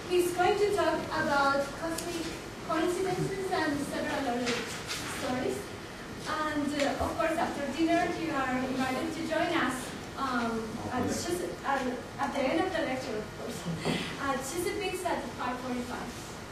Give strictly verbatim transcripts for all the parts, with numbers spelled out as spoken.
He's going to talk about cosmic coincidences and several other stories. And uh, of course, after dinner, you are invited to join us um, at, at, at the end of the lecture, of course, at Chesapeake's at five forty-five.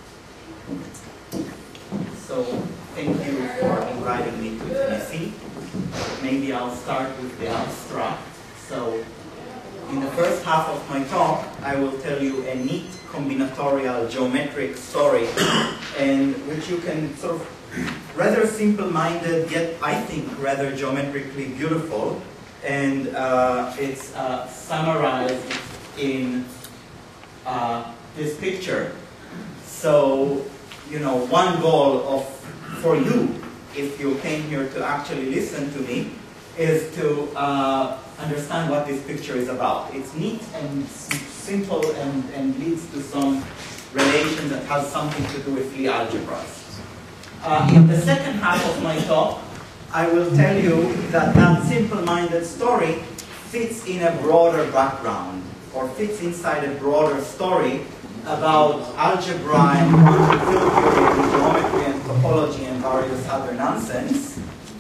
So, thank you for inviting me to Tennessee. Maybe I'll start with the abstract. So, in the first half of my talk, I will tell you a neat combinatorial geometric story, and which you can sort of rather simple-minded, yet I think rather geometrically beautiful, and uh, it's uh, summarized in uh, this picture. So, you know, one goal of for you, if you came here to actually listen to me, is to uh, understand what this picture is about. It's neat and simple and, and leads to some relation that has something to do with Lie algebras. Uh, in the second half of my talk, I will tell you that that simple-minded story fits in a broader background, or fits inside a broader story about algebra and quantum field theory and geometry and topology and various other nonsense.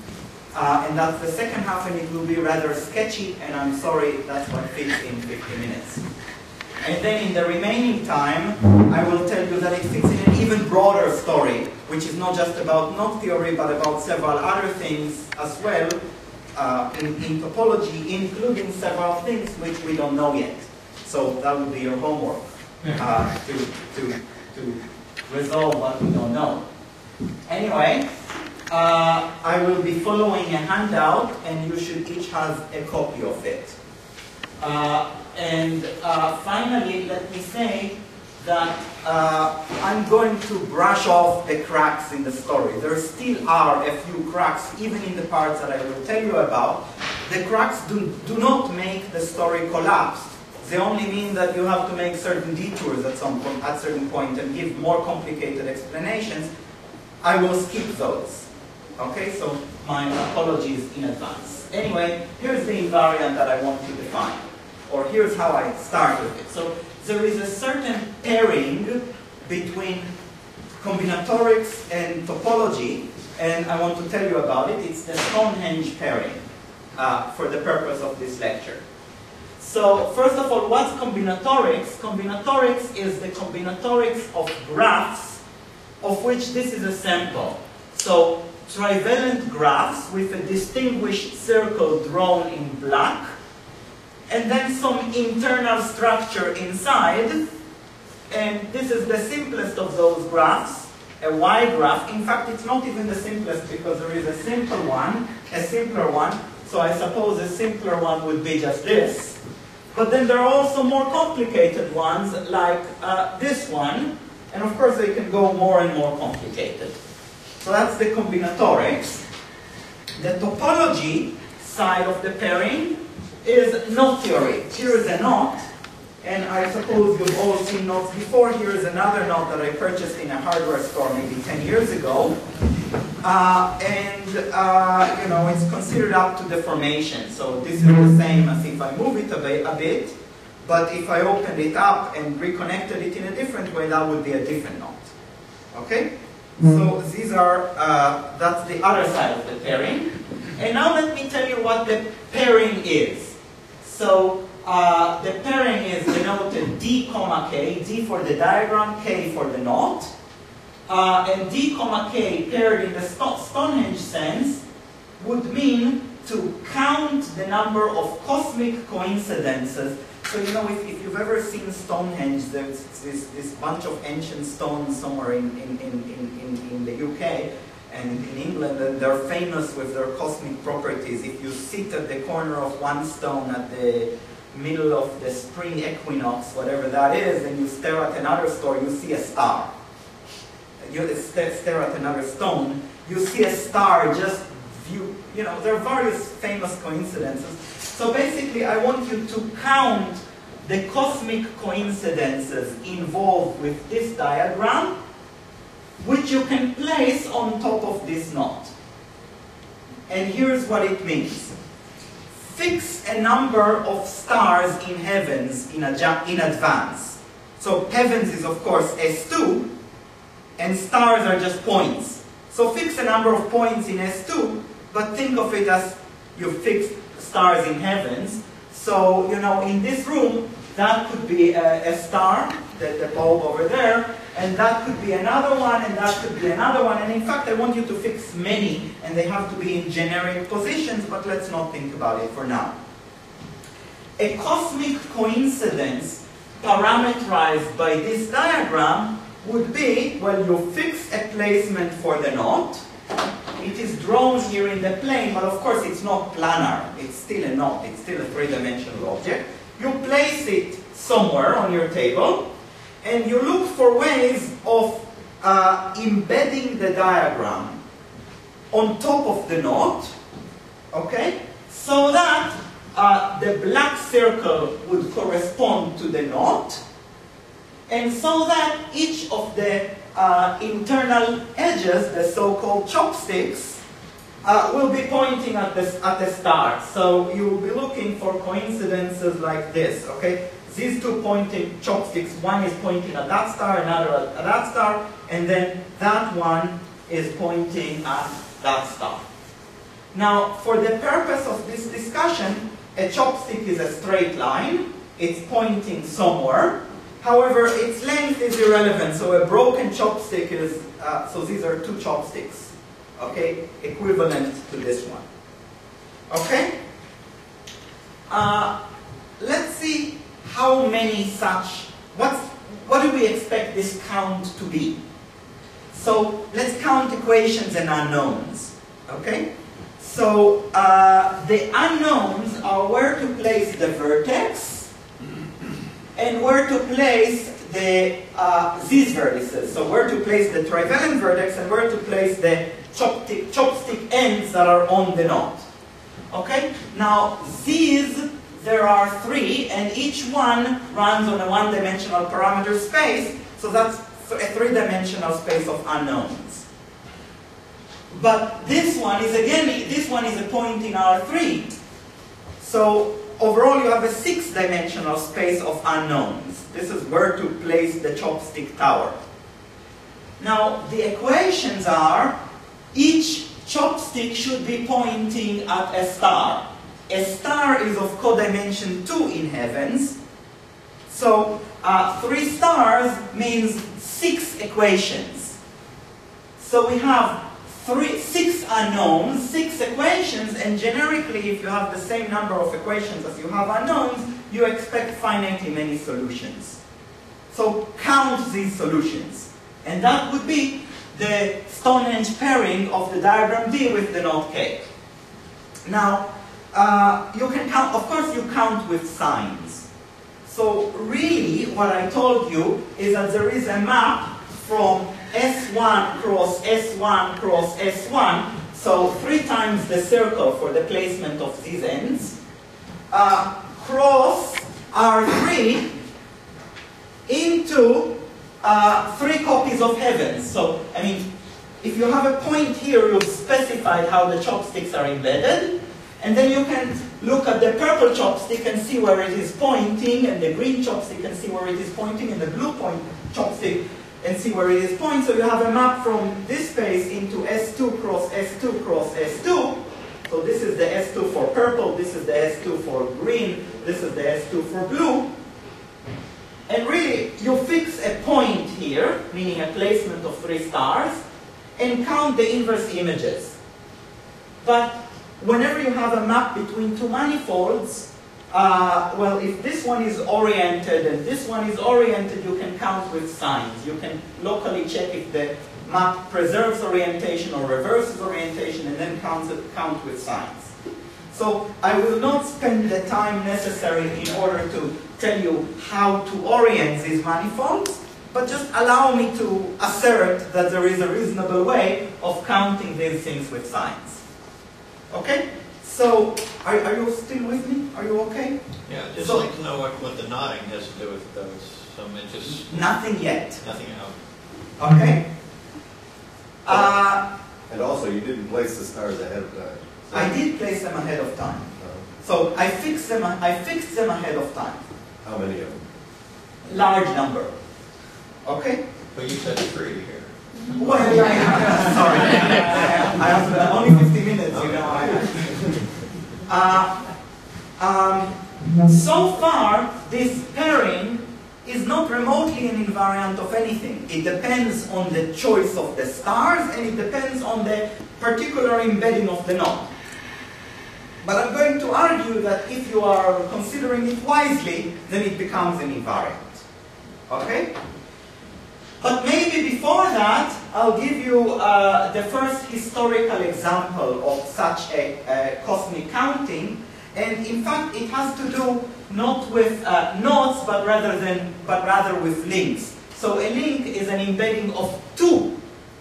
Uh, and that's the second half, and it will be rather sketchy, and I'm sorry, that's what fits in fifty minutes. And then in the remaining time, I will tell you that it fits in an even broader story, which is not just about knot theory, but about several other things as well uh, in, in topology, including several things which we don't know yet. So that would be your homework, uh, to, to, to resolve what we don't know. Anyway, Uh, I will be following a handout, and you should each have a copy of it. Uh, and uh, finally, let me say that uh, I'm going to brush off the cracks in the story. There still are a few cracks, even in the parts that I will tell you about. The cracks do, do not make the story collapse. They only mean that you have to make certain detours at some point, at certain point, and give more complicated explanations. I will skip those. Okay, so my apologies in advance. Anyway, here's the invariant that I want to define, or here's how I start with it. So there is a certain pairing between combinatorics and topology, and I want to tell you about it. It's the Stonehenge pairing uh, for the purpose of this lecture. So first of all, what's combinatorics? Combinatorics is the combinatorics of graphs, of which this is a sample. So trivalent graphs with a distinguished circle drawn in black, and then some internal structure inside. And this is the simplest of those graphs, a Y graph. In fact, it's not even the simplest, because there is a simple one, a simpler one. So I suppose a simpler one would be just this. But then there are also more complicated ones, like uh, this one. And of course, they can go more and more complicated. So that's the combinatorics. The topology side of the pairing is knot theory. Here is a knot, and I suppose you've all seen knots before. Here is another knot that I purchased in a hardware store maybe ten years ago. Uh, and, uh, you know, it's considered up to deformation. So this is the same as if I move it a bit, a bit, but if I opened it up and reconnected it in a different way, that would be a different knot. Okay? So these are, uh, that's the other side of the pairing. And now let me tell you what the pairing is. So uh, the pairing is denoted D comma K, D for the diagram, K for the knot. Uh, and D comma K paired in the Stonehenge sense would mean to count the number of cosmic coincidences. So, you know, if, if you've ever seen Stonehenge, there's this, this bunch of ancient stones somewhere in, in, in, in, in the U K and in England, and they're famous with their cosmic properties. If you sit at the corner of one stone at the middle of the spring equinox, whatever that is, and you stare at another stone, you see a star. You stare at another stone, you see a star just view, you know, there are various famous coincidences. So basically, I want you to count the cosmic coincidences involved with this diagram, which you can place on top of this knot. And here's what it means. Fix a number of stars in heavens in, a, in advance. So heavens is of course S two, and stars are just points. So fix a number of points in S two, but think of it as you fixed stars in heavens. So, you know, in this room, that could be a, a star, the, the bulb over there, and that could be another one, and that could be another one. And in fact, I want you to fix many, and they have to be in generic positions, but let's not think about it for now. A cosmic coincidence parameterized by this diagram would be, well, you fix a placement for the knot. It is drawn here in the plane, but of course it's not planar. It's still a knot. It's still a three-dimensional object. You place it somewhere on your table, and you look for ways of uh, embedding the diagram on top of the knot, okay, so that uh, the black circle would correspond to the knot, and so that each of the uh, internal edges, the so-called chopsticks, uh, will be pointing at the, at the star. So you will be looking for coincidences like this, okay? These two pointing chopsticks, one is pointing at that star, another at, at that star, and then that one is pointing at that star. Now, for the purpose of this discussion, a chopstick is a straight line. It's pointing somewhere. However, its length is irrelevant, so a broken chopstick is, uh, so these are two chopsticks, okay, equivalent to this one. Okay? Uh, let's see how many such, what's, what do we expect this count to be? So let's count equations and unknowns, okay? So uh, the unknowns are where to place the vertex and where to place the uh, these vertices. So where to place the trivalent vertex and where to place the chopstick, chopstick ends that are on the knot. Okay? Now these, there are three, and each one runs on a one-dimensional parameter space, so that's a three-dimensional space of unknowns. But this one is again, this one is a point in R three. So overall you have a six-dimensional space of unknowns. This is where to place the chopstick tower. Now the equations are, each chopstick should be pointing at a star. A star is of codimension two in heavens. So uh, three stars means six equations. So we have Three, six unknowns, six equations, and generically, if you have the same number of equations as you have unknowns, you expect finitely many solutions. So count these solutions. And that would be the Stonehenge pairing of the diagram D with the knot K. Now, uh, you can count, of course you count with signs. So really, what I told you is that there is a map from S one cross S one cross S one, so three times the circle for the placement of these ends, uh, cross R three into uh, three copies of heavens. So, I mean, if you have a point here, you've specified how the chopsticks are embedded, and then you can look at the purple chopstick and see where it is pointing, and the green chopstick and see where it is pointing, and the blue point chopstick and see where it is pointing. So you have a map from this space into S two cross S two cross S two. So this is the S two for purple, this is the S two for green, this is the S two for blue. And really, you fix a point here, meaning a placement of three stars, and count the inverse images. But whenever you have a map between two manifolds, Uh, well, if this one is oriented and this one is oriented, you can count with signs. You can locally check if the map preserves orientation or reverses orientation, and then count, it, count with signs. So I will not spend the time necessary in order to tell you how to orient these manifolds, but just allow me to assert that there is a reasonable way of counting these things with signs. Okay? So, are, are you still with me? Are you okay? Yeah, I'd just so, like to know what, what the nodding has to do with those. So it just nothing yet. Nothing out. Okay. Uh, and also, you didn't place the stars ahead of time. So I did place them ahead of time. Uh, So I fixed them. I fixed them ahead of time. how many of them? large number. Okay? But you said three here. Well, sorry. I have uh, only fifty minutes, you know. Uh, um, so far, this pairing is not remotely an invariant of anything. It depends on the choice of the stars, and it depends on the particular embedding of the knot. But I'm going to argue that if you are considering it wisely, then it becomes an invariant. Okay? But maybe before that, I'll give you uh, the first historical example of such a, a cosmic counting. And in fact, it has to do not with uh, knots, but rather than, but rather with links. So a link is an embedding of two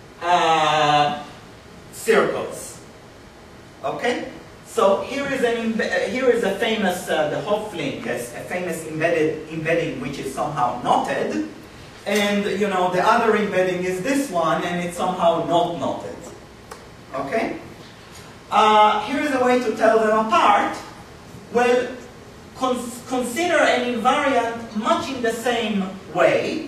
uh, circles. Okay. So here is an uh, here is a famous uh, the Hopf link, a famous embedded embedding which is somehow knotted, and you know the other embedding is this one, and it's somehow not knotted. Okay. Uh, here is a way to tell them apart. Well, cons consider an invariant much in the same way,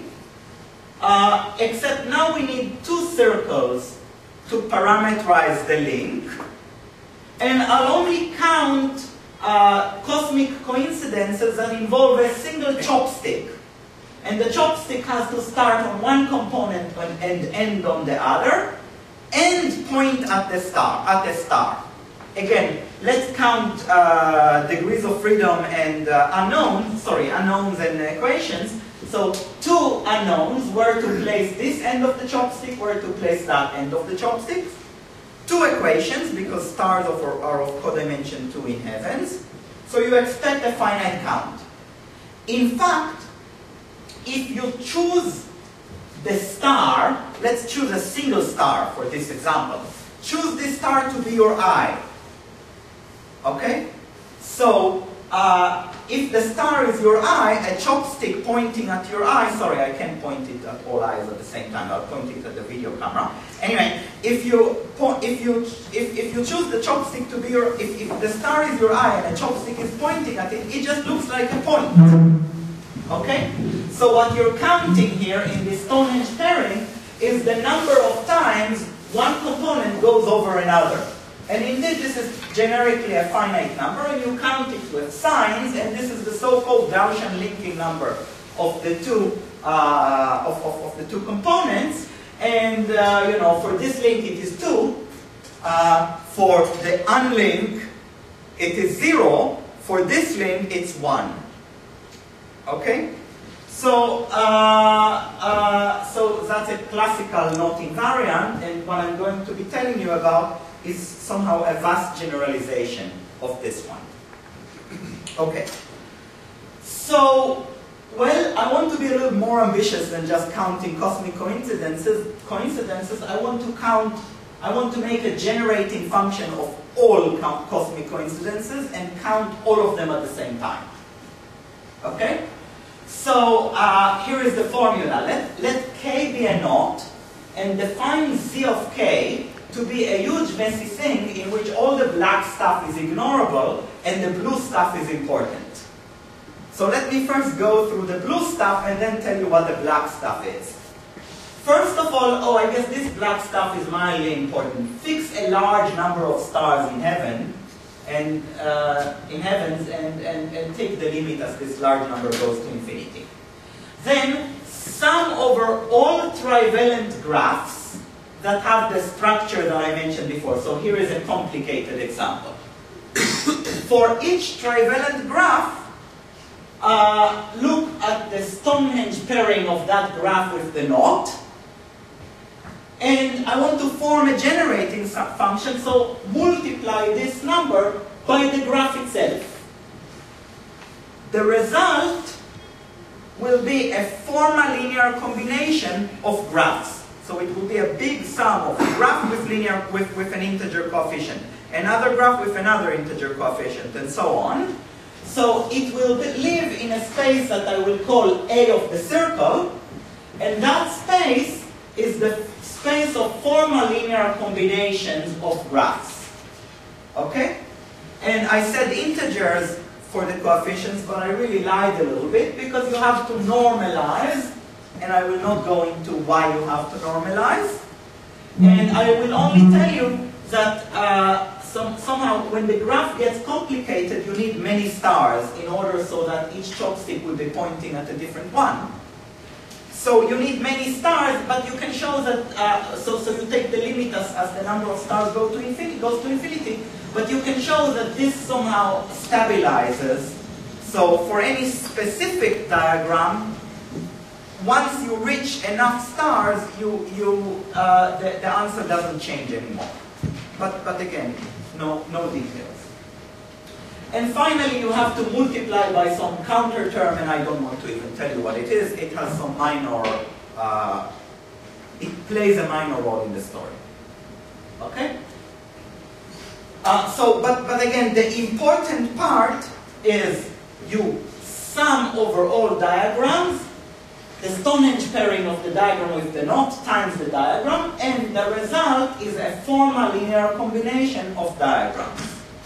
uh, except now we need two circles to parameterize the link, and I'll only count uh, cosmic coincidences that involve a single chopstick. And the chopstick has to start on one component and end on the other, and point at the star, at the star. Again, let's count uh, degrees of freedom and uh, unknowns, sorry, unknowns and equations. So two unknowns, where to place this end of the chopstick, where to place that end of the chopstick. Two equations, because stars are, are of codimension two in heavens. So you expect a finite count. In fact, if you choose the star, let's choose a single star for this example. Choose this star to be your eye. Okay? So, uh, if the star is your eye, a chopstick pointing at your eye, sorry, I can't point it at all eyes at the same time, I'll point it at the video camera. Anyway, if you, if you, if, if you choose the chopstick to be your, if, if the star is your eye and a chopstick is pointing at it, it just looks like a point. Okay? So what you're counting here in this Stonehenge pairing is the number of times one component goes over another. And indeed, this is generically a finite number, and you count it with signs, and this is the so-called Gaussian linking number of the two uh, of, of, of the two components. And uh, you know, for this link it is two. Uh, for the unlink, it is zero. For this link, it's one. Okay. So, uh, uh, so that's a classical knot invariant, and what I'm going to be telling you about is somehow a vast generalization of this one. Okay. So, well, I want to be a little more ambitious than just counting cosmic coincidences. Coincidences, I want to count, I want to make a generating function of all cosmic coincidences and count all of them at the same time. Okay? So, uh, here is the formula. Let, let K be a knot, and define Z of K to be a huge messy thing in which all the black stuff is ignorable and the blue stuff is important. So let me first go through the blue stuff and then tell you what the black stuff is. First of all, oh, I guess this black stuff is mildly important. Fix a large number of stars in heaven, and uh, in heavens, and, and, and take the limit as this large number goes to infinity. Then sum over all trivalent graphs that have the structure that I mentioned before. So here is a complicated example. For each trivalent graph, uh, look at the Stonehenge pairing of that graph with the knot. And I want to form a generating function, so multiply this number by the graph itself. The result will be a formal linear combination of graphs. So it will be a big sum of a graph with linear with, with an integer coefficient, another graph with another integer coefficient, and so on. So it will live in a space that I will call A of the circle, and that space is the space of formal linear combinations of graphs. Okay? And I said integers for the coefficients, but I really lied a little bit because you have to normalize, and I will not go into why you have to normalize. And I will only tell you that uh, some, somehow when the graph gets complicated, you need many stars in order so that each chopstick will be pointing at a different one. So you need many stars, but you can show that, uh, so, so you take the limit as, as the number of stars go to infinity, goes to infinity, but you can show that this somehow stabilizes. So for any specific diagram, once you reach enough stars, you, you, uh, the, the answer doesn't change anymore. But, but again, no, no details. And finally, you have to multiply by some counter term, and I don't want to even tell you what it is. It has some minor, uh, it plays a minor role in the story. Okay? Uh, so, but, but again, the important part is you sum over all diagrams, the Stonehenge pairing of the diagram with the knot times the diagram, and the result is a formal linear combination of diagrams.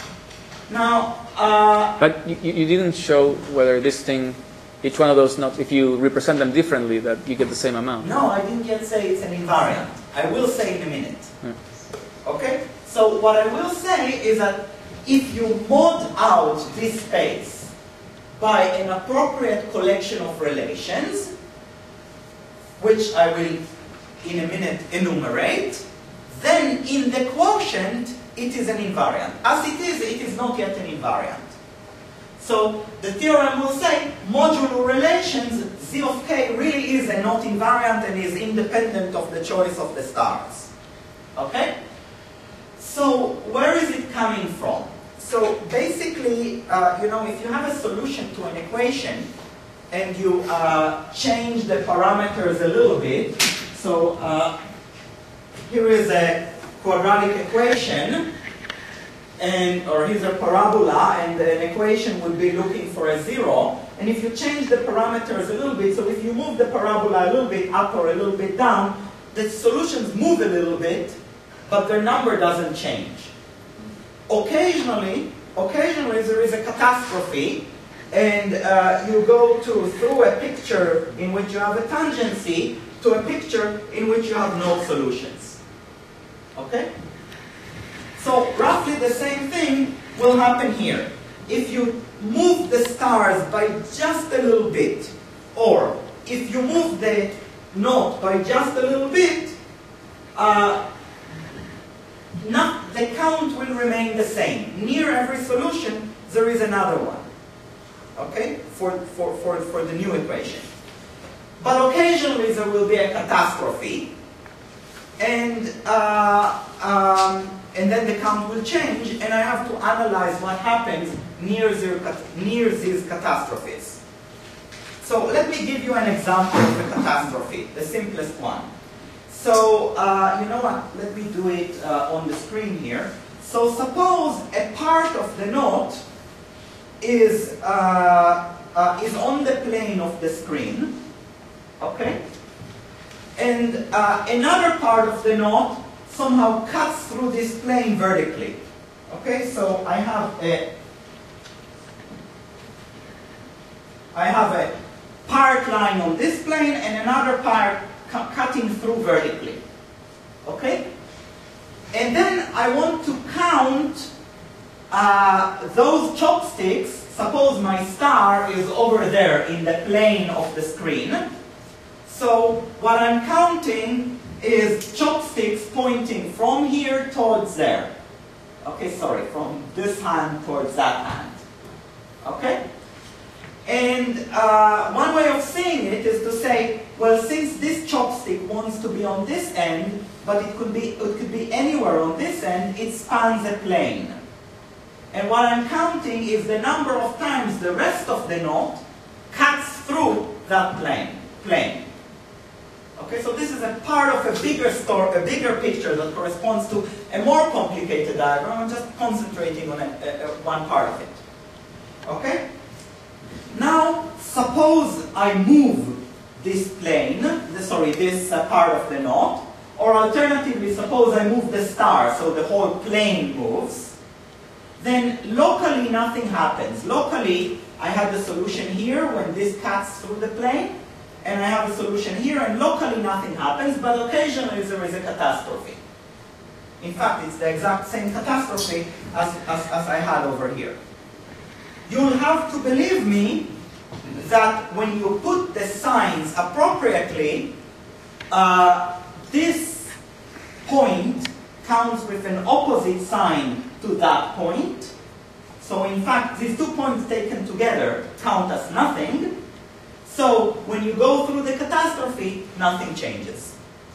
Now, uh, but you, you didn't show whether this thing, each one of those knots, if you represent them differently, that you get the same amount. No, I didn't yet say it's an invariant. I will say in a minute. Yeah. Okay? So what I will say is that if you mod out this space by an appropriate collection of relations, which I will in a minute enumerate, then in the quotient it is an invariant. As it is, it is not yet an invariant. So the theorem will say modulo relations z of k really is a not invariant and is independent of the choice of the stars. Okay? So where is it coming from? So basically, uh, you know, if you have a solution to an equation and you uh, change the parameters a little bit, so uh, here is a quadratic equation, and or here's a parabola, and an equation would be looking for a zero. And if you change the parameters a little bit, so if you move the parabola a little bit up or a little bit down, the solutions move a little bit, but their number doesn't change. Occasionally, occasionally there is a catastrophe, and uh, you go to through a picture in which you have a tangency to a picture in which you have no solutions. Okay? So roughly the same thing will happen here. If you move the stars by just a little bit, or if you move the knot by just a little bit, uh, not, the count will remain the same. Near every solution, there is another one. Okay? For, for, for, for the new equation. But occasionally there will be a catastrophe, and uh, um, and then the count will change, and I have to analyze what happens near, the, near these catastrophes. So let me give you an example of a catastrophe, the simplest one. So, uh, you know what, let me do it uh, on the screen here. So suppose a part of the knot is, uh, uh, is on the plane of the screen, okay? And uh, another part of the knot somehow cuts through this plane vertically. Okay, so I have a I have a part line on this plane and another part cu cutting through vertically. Okay? And then I want to count uh, those chopsticks. Suppose my star is over there in the plane of the screen. So what I'm counting is chopsticks pointing from here towards there. Okay, sorry, from this hand towards that hand. Okay? And uh, one way of saying it is to say, well, since this chopstick wants to be on this end, but it could be, it could be anywhere on this end, it spans a plane. And what I'm counting is the number of times the rest of the knot cuts through that plane. plane. Okay, so this is a part of a bigger story, a bigger picture that corresponds to a more complicated diagram. I'm just concentrating on a, a, a, one part of it. Okay? Now, suppose I move this plane, the, sorry, this uh, part of the knot, or alternatively, suppose I move the star, so the whole plane moves. then locally nothing happens. Locally, I have the solution here when this cuts through the plane, and I have a solution here, and locally nothing happens, but occasionally there is a catastrophe. In fact, it's the exact same catastrophe as, as, as I had over here. You'll have to believe me that when you put the signs appropriately, uh, this point counts with an opposite sign to that point. So in fact, these two points taken together count as nothing. So when you go through the catastrophe, nothing changes.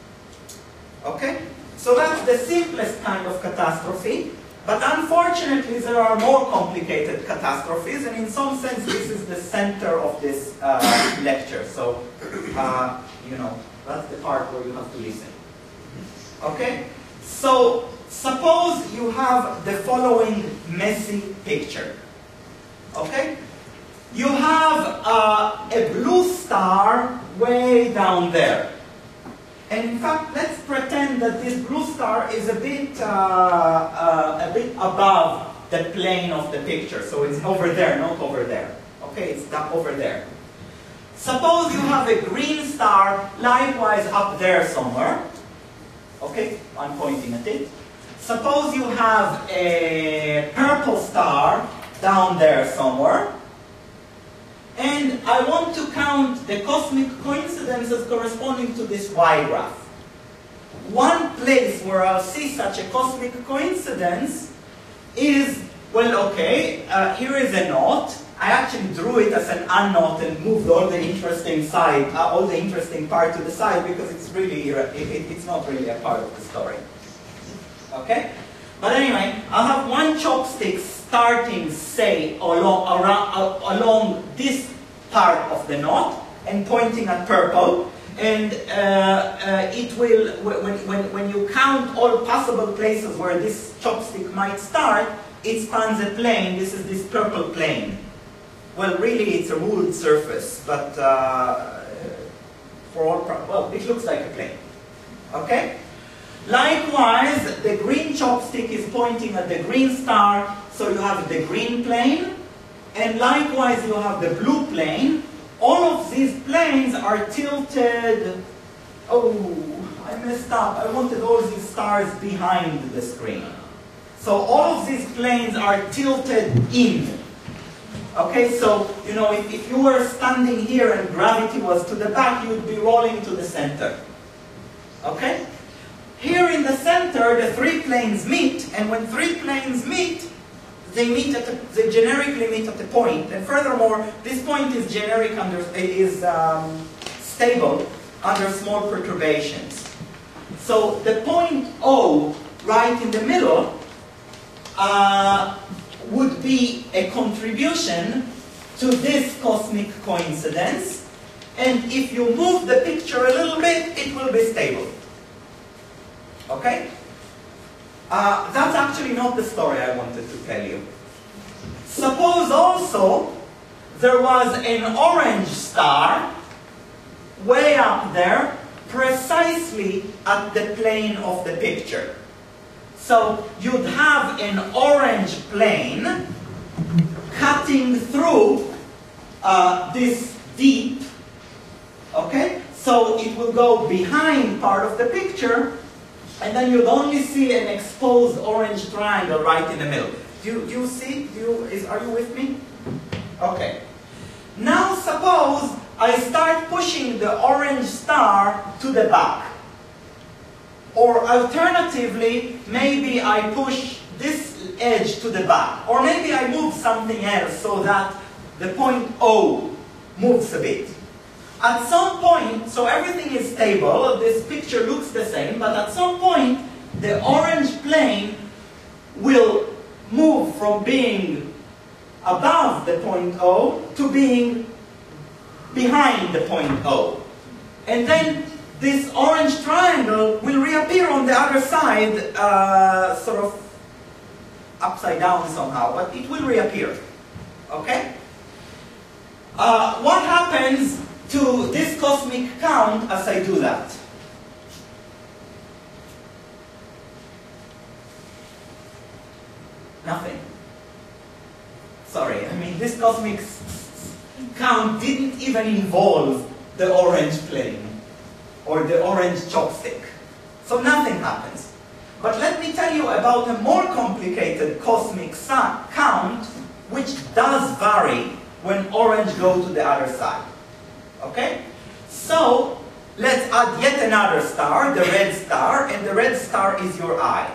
Okay? So that's the simplest kind of catastrophe. But unfortunately, there are more complicated catastrophes, and in some sense, this is the center of this uh, lecture. So, uh, you know, that's the part where you have to listen. Okay? So, suppose you have the following messy picture. Okay? You have uh, a blue star way down there. And in fact, let's pretend that this blue star is a bit, uh, uh, a bit above the plane of the picture. So it's over there, not over there. Okay, it's over there. Suppose you have a green star likewise up there somewhere. Okay, I'm pointing at it. Suppose you have a purple star down there somewhere. And I want to count the cosmic coincidences corresponding to this Y graph. One place where I'll see such a cosmic coincidence is, well, okay, uh, here is a knot. I actually drew it as an unknot and moved all the interesting side, uh, all the interesting part to the side because it's really, it, it, it's not really a part of the story. Okay? But anyway, I'll have one chopstick starting, say, along, around, uh, along this part of the knot and pointing at purple. And uh, uh, it will, when, when, when you count all possible places where this chopstick might start, it spans a plane. This is this purple plane. Well, really, it's a ruled surface, but uh, for all, well, it looks like a plane. Okay? Likewise, the green chopstick is pointing at the green star, so you have the green plane, and likewise you have the blue plane. All of these planes are tilted. Oh, I messed up. I wanted all these stars behind the screen. So all of these planes are tilted in. Okay, so, you know, if, if you were standing here and gravity was to the back, you would be rolling to the center. Okay? Here in the center, the three planes meet, and when three planes meet, they meet at a, they generically meet at a point. And furthermore, this point is generic under is um, stable under small perturbations. So the point O, right in the middle, uh, would be a contribution to this cosmic coincidence. And if you move the picture a little bit, it will be stable. Okay? Uh, that's actually not the story I wanted to tell you. Suppose also there was an orange star way up there, precisely at the plane of the picture. So you'd have an orange plane cutting through uh, this deep, okay? So it will go behind part of the picture, and then you'd only see an exposed orange triangle right in the middle. Do you, do you see? Do you, is, are you with me? Okay. Now suppose I start pushing the orange star to the back. Or alternatively, maybe I push this edge to the back. Or maybe I move something else so that the point O moves a bit. At some point, so everything is stable, this picture looks the same, but at some point, the orange plane will move from being above the point O to being behind the point O. And then this orange triangle will reappear on the other side, uh, sort of upside down somehow, but it will reappear. Okay? Uh, what happens to this cosmic count as I do that? Nothing. cosmic count didn't even involve the orange plane or the orange chopstick. So nothing happens. But let me tell you about a more complicated cosmic count, which does vary when orange go to the other side. Okay? So, let's add yet another star, the red star, and the red star is your eye.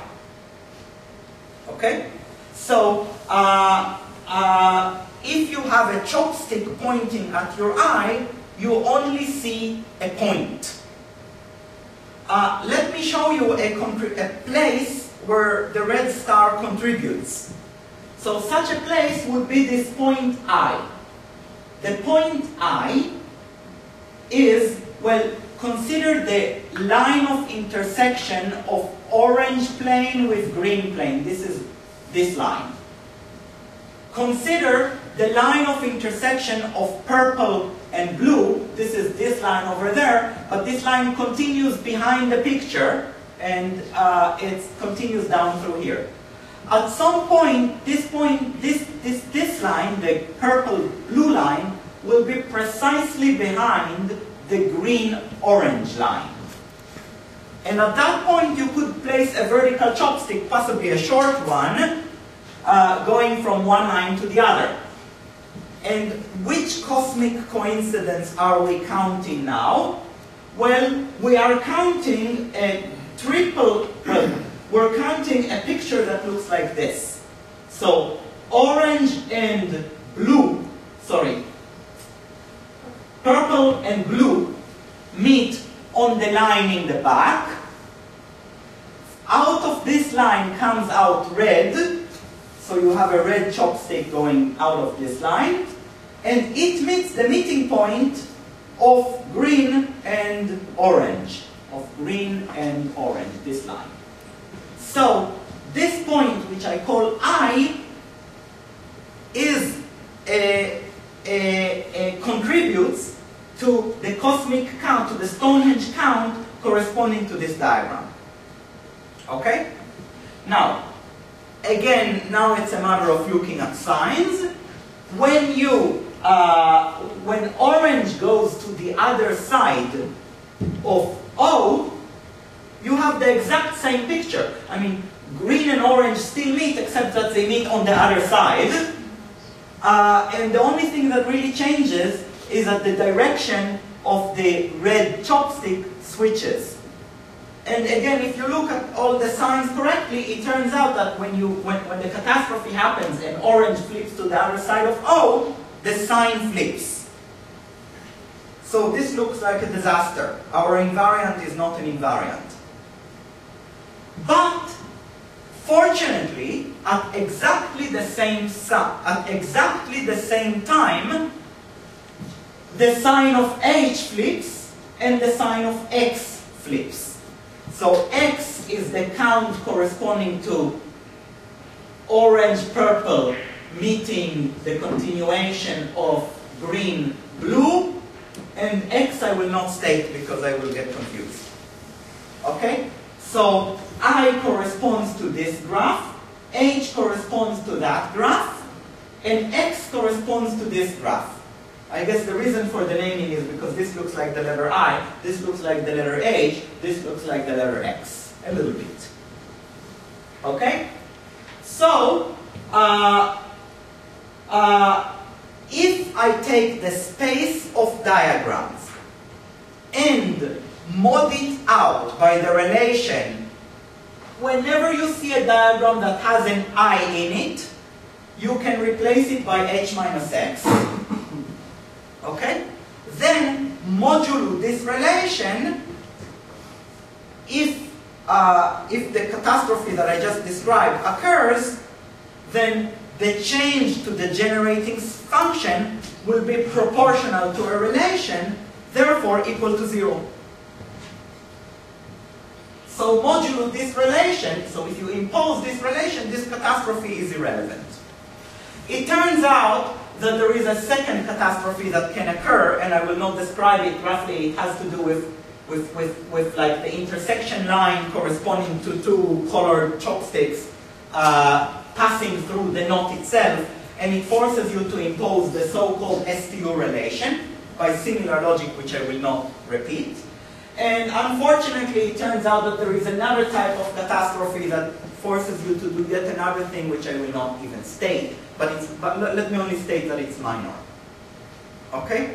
Okay? So, uh, uh, if you have a chopstick pointing at your eye, you only see a point. Uh, let me show you a, a place where the red star contributes. So such a place would be this point I. The point I is, well, consider the line of intersection of orange plane with green plane. This is this line. Consider the line of intersection of purple and blue. This is this line over there, but this line continues behind the picture, and uh, it continues down through here. At some point, this point, this, this, this line, the purple-blue line, will be precisely behind the green-orange line. And at that point, you could place a vertical chopstick, possibly a short one, uh, going from one line to the other. And which cosmic coincidence are we counting now? Well, we are counting a triple, well, we're counting a picture that looks like this. So, orange and blue, sorry, purple and blue meet on the line in the back. Out of this line comes out red, so you have a red chopstick going out of this line, and it meets the meeting point of green and orange, of green and orange, this line. So, this point, which I call I, is a, a, a contributes to the cosmic count, to the Stonehenge count corresponding to this diagram. Okay? Now, again, now it's a matter of looking at signs. When you, uh, when orange goes to the other side of O, you have the exact same picture. I mean, green and orange still meet, except that they meet on the other side. Uh, and the only thing that really changes is that the direction of the red chopstick switches. And again, if you look at all the signs correctly, it turns out that when, you, when, when the catastrophe happens and orange flips to the other side of O, the sign flips. So this looks like a disaster. Our invariant is not an invariant. But, fortunately, at exactly the same at exactly the same time, the sign of H flips and the sign of X flips. So X is the count corresponding to orange-purple meeting the continuation of green-blue, and X I will not state because I will get confused. Okay? So I corresponds to this graph, H corresponds to that graph, and X corresponds to this graph. I guess the reason for the naming is because this looks like the letter I, this looks like the letter H, this looks like the letter X, a little bit. Okay? So, uh, uh, if I take the space of diagrams and mod it out by the relation, whenever you see a diagram that has an I in it, you can replace it by H minus X. Okay? Then, modulo this relation, if, uh, if the catastrophe that I just described occurs, then the change to the generating function will be proportional to a relation, therefore equal to zero. So modulo this relation, so if you impose this relation, this catastrophe is irrelevant. It turns out that there is a second catastrophe that can occur, and I will not describe it roughly. It has to do with, with, with, with like the intersection line corresponding to two colored chopsticks uh, passing through the knot itself, and it forces you to impose the so-called S T U relation by similar logic, which I will not repeat. And unfortunately, it turns out that there is another type of catastrophe that forces you to do yet another thing, which I will not even state. But, it's, but let me only state that it's minor. Okay?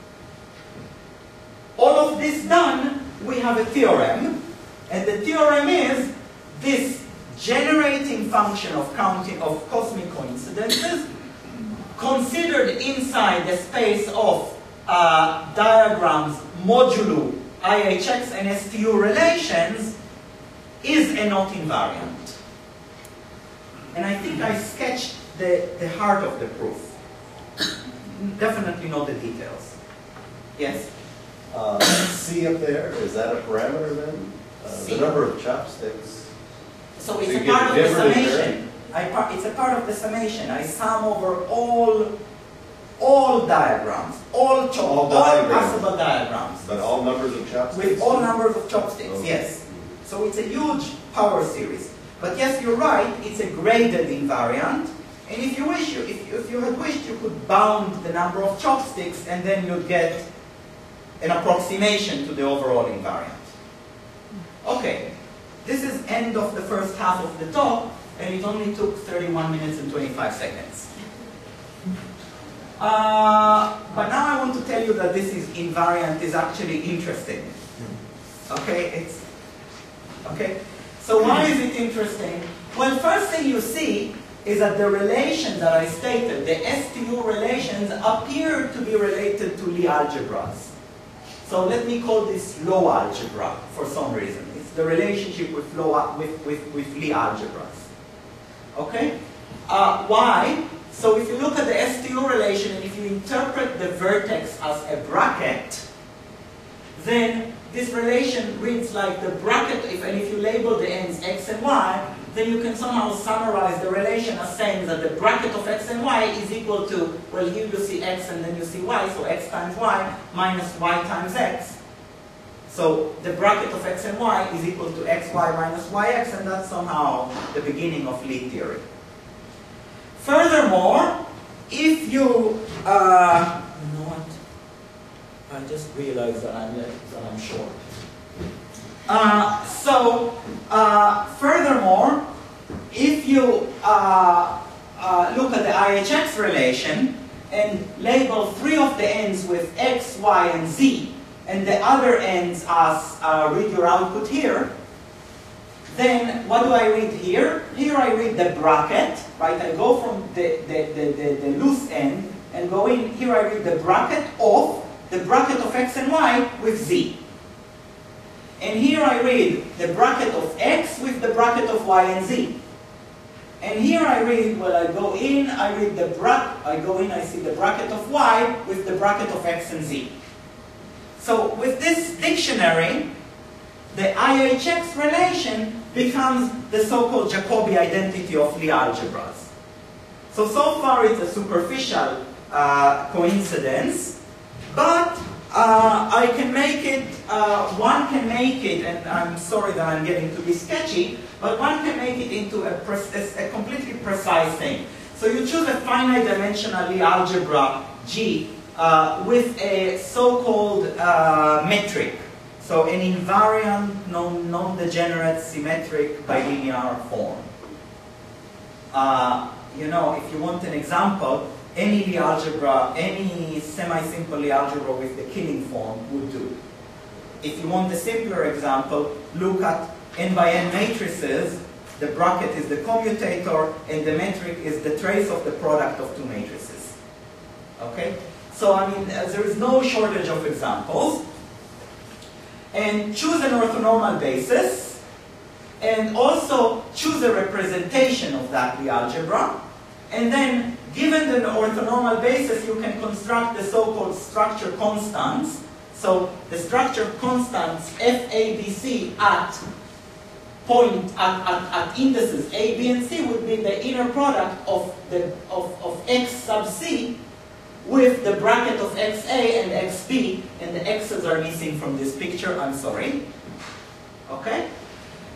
All of this done, we have a theorem. And the theorem is this generating function of counting of cosmic coincidences considered inside the space of uh, diagrams modulo I H X and S T U relations is a not invariant. And I think I sketched the, the heart of the proof. Definitely not the details. Yes? Uh, C up there, is that a parameter then? Uh, C. the number of chopsticks. So it's So a you part of get the different summation. I par it's a part of the summation. I sum over all, all diagrams, all, chop All all diagrams. possible diagrams. But all numbers of chopsticks? With all numbers of chopsticks, Okay. yes. So it's a huge power series. But yes, you're right, it's a graded invariant. And if you wish, you, if, if you had wished, you could bound the number of chopsticks and then you'd get an approximation to the overall invariant. Okay, this is end of the first half of the talk, and it only took thirty-one minutes and twenty-five seconds. Uh, but now I want to tell you that this is invariant is actually interesting. Okay, it's okay. So why is it interesting? Well, first thing you see is that the relations that I stated, the S T U relations, appear to be related to Lie algebras. So let me call this low algebra for some reason. It's the relationship with low with with with Lie algebras. Okay, uh, why? So if you look at the S T U relation and if you interpret the vertex as a bracket, then this relation reads like the bracket. If and if you label the ends x and y, then you can somehow summarize the relation as saying that the bracket of x and y is equal to, well, here you see x and then you see y, so x times y minus y times x. So the bracket of x and y is equal to xy minus yx, and that's somehow the beginning of Lie theory. Furthermore, if you, uh, you know what? I just realized that I'm, that I'm short. Uh, so, uh, furthermore, if you uh, uh, look at the I H X relation and label three of the ends with x, y, and z, and the other ends as uh, read your output here, then what do I read here? Here I read the bracket, right? I go from the, the, the, the, the loose end and go in. Here I read the bracket of the bracket of x and y with z. And here I read the bracket of x with the bracket of y and z. And here I read, well, I go in, I read the bracket, I go in, I see the bracket of y with the bracket of x and z. So with this dictionary, the I H X relation becomes the so-called Jacobi identity of Lie algebras. So, so far it's a superficial uh, coincidence, but uh, I can make it, uh, one can make it, and I'm sorry that I'm getting to be sketchy, but one can make it into a, a, a completely precise thing. So you choose a finite dimensional Lie algebra G uh, with a so-called uh, metric. So an invariant, non-degenerate, symmetric, bilinear form. Uh, you know, if you want an example, any Lie algebra, any semi-simple Lie algebra with the killing form would do. If you want a simpler example, look at n by n matrices. The bracket is the commutator, and the metric is the trace of the product of two matrices. Okay? So, I mean, uh, there is no shortage of examples. And choose an orthonormal basis, and also choose a representation of that Lie algebra. And then, given the orthonormal basis, you can construct the so-called structure constants. So, the structure constants F, A, B, C at point at, at, at indices A, B, and C would be the inner product of the of, of X sub C with the bracket of X A and X B, and the X's are missing from this picture, I'm sorry. Okay?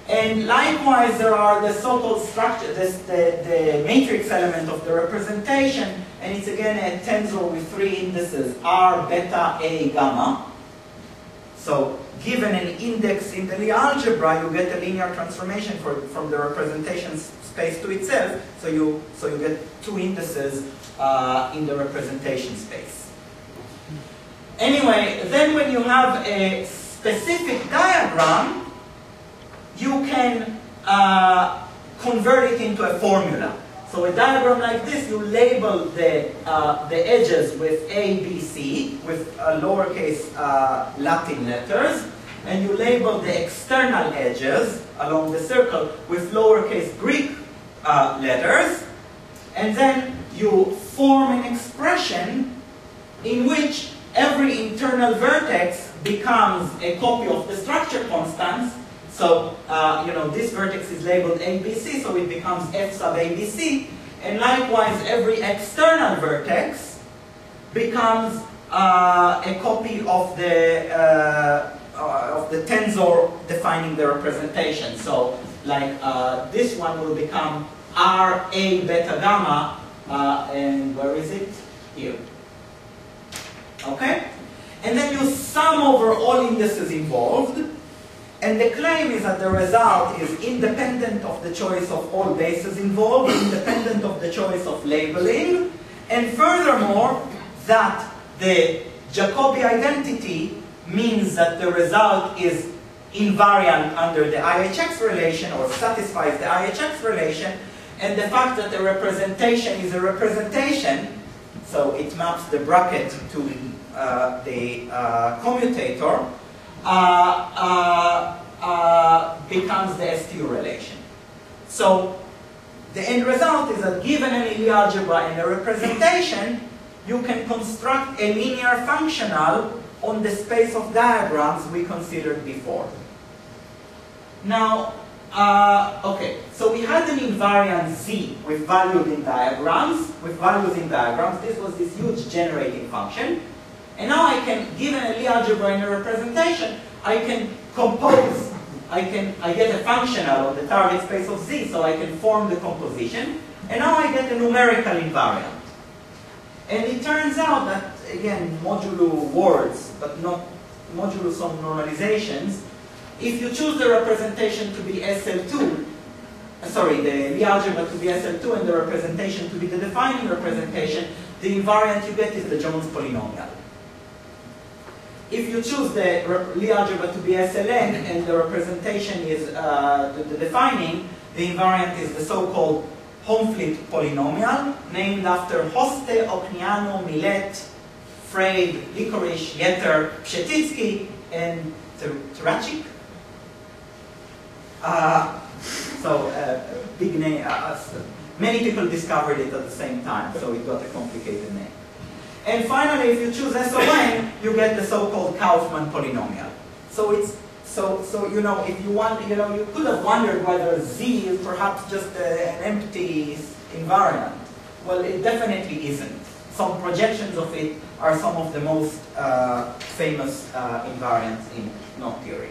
And likewise, there are the so-called structure, this, the, the matrix element of the representation, and it's again a tensor with three indices, R, beta, A, gamma. So given an index in the Lie algebra, you get a linear transformation for, from the representation space to itself, so you, so you get two indices uh, in the representation space. Anyway, then when you have a specific diagram, you can uh, convert it into a formula. So a diagram like this, you label the, uh, the edges with A, B, C, with uh, lowercase uh, Latin letters, and you label the external edges along the circle with lowercase Greek uh, letters, and then you form an expression in which every internal vertex becomes a copy of the structure constants. So, uh, you know, this vertex is labeled A B C, so it becomes F sub A B C. And likewise, every external vertex becomes uh, a copy of the, uh, uh, of the tensor defining the representation. So, like, uh, this one will become R A beta gamma, uh, and where is it? Here. Okay? And then you sum over all indices involved. And the claim is that the result is independent of the choice of all bases involved, independent of the choice of labeling, and furthermore, that the Jacobi identity means that the result is invariant under the I H X relation, or satisfies the I H X relation, and the fact that the representation is a representation, so it maps the bracket to uh, the uh, commutator, Uh, uh, uh, becomes the S T U relation. So the end result is that given an Lie algebra and a representation, you can construct a linear functional on the space of diagrams we considered before. Now, uh, okay, so we had an invariant Z with values in diagrams, with values in diagrams. This was this huge generating function. And now I can, given a Lie algebra in a representation, I can compose, I can, I get a functional on the target space of Z, so I can form the composition, and now I get a numerical invariant. And it turns out that, again, modulo words, but not modulo some normalizations, if you choose the representation to be S L two, uh, sorry, the Lie algebra to be S L two and the representation to be the defining representation, the invariant you get is the Jones polynomial. If you choose the Lie algebra to be S L N and the representation is uh, the, the defining, the invariant is the so-called Homflit polynomial, named after Hoste, Okniano, Millet, Freyd, Licorice, Yetter, Pshetitsky, and Trachik. Uh, so, uh, big name. Uh, many people discovered it at the same time, so it got a complicated name. And finally, if you choose S O N, you get the so-called Kaufman polynomial. So it's so so you know if you want you know you could have wondered whether Z is perhaps just a, an empty invariant. Well, it definitely isn't. Some projections of it are some of the most uh, famous uh, invariants in knot theory.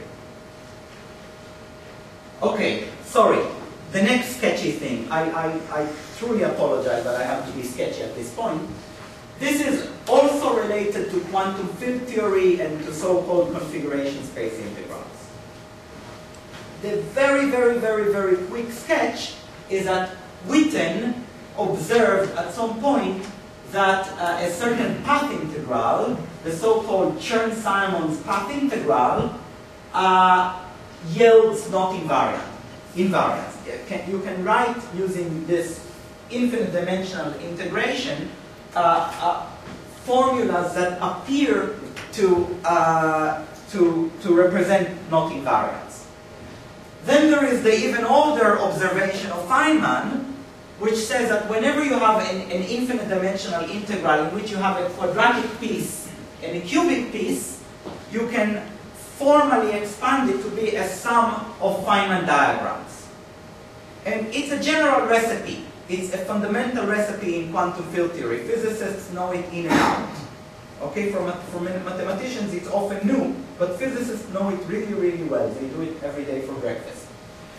Okay, sorry. The next sketchy thing. I, I I truly apologize that I have to be sketchy at this point. This is also related to quantum field theory and to so-called configuration space integrals. The very, very, very, very quick sketch is that Witten observed at some point that uh, a certain path integral, the so-called Chern-Simons path integral, uh, yields not invariant. Invariance. You can write using this infinite dimensional integration Uh, uh, formulas that appear to, uh, to, to represent knot invariance. Then there is the even older observation of Feynman, which says that whenever you have an, an infinite dimensional integral in which you have a quadratic piece and a cubic piece, you can formally expand it to be a sum of Feynman diagrams. And it's a general recipe. It's a fundamental recipe in quantum field theory. Physicists know it in and out. Okay, for, for mathematicians it's often new, but physicists know it really, really well. They do it every day for breakfast.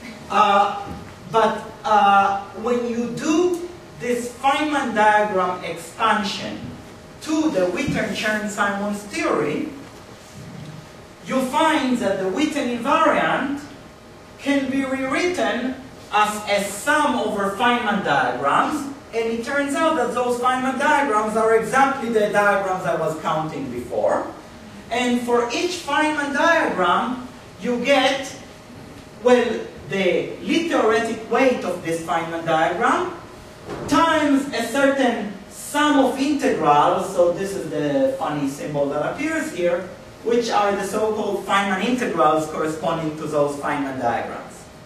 Uh, but uh, when you do this Feynman diagram expansion to the Witten-Chern-Simons theory, you find that the Witten invariant can be rewritten as a sum over Feynman diagrams, and it turns out that those Feynman diagrams are exactly the diagrams I was counting before. And for each Feynman diagram, you get, well, the Lie theoretic weight of this Feynman diagram times a certain sum of integrals, so this is the funny symbol that appears here, which are the so-called Feynman integrals corresponding to those Feynman diagrams.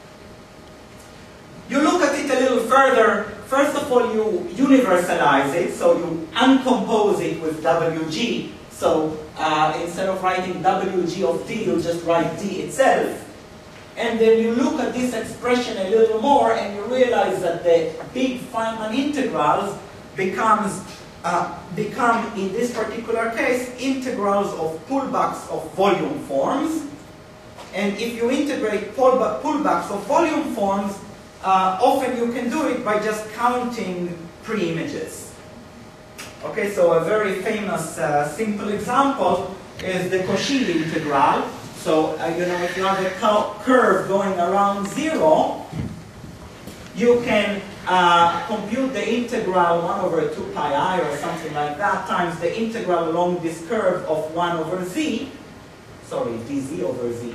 You look at it a little further. First of all, you universalize it, so you uncompose it with W G. So uh, instead of writing W G of D, you just write D itself. And then you look at this expression a little more, and you realize that the big Feynman integrals becomes, uh, become, in this particular case, integrals of pullbacks of volume forms. And if you integrate pullback, pullbacks of volume forms, uh, often you can do it by just counting pre-images. Okay, so a very famous uh, simple example is the Cauchy integral. So, uh, you know, if you have a curve going around zero, you can uh, compute the integral one over two pi I or something like that times the integral along this curve of one over z, sorry, dz over z.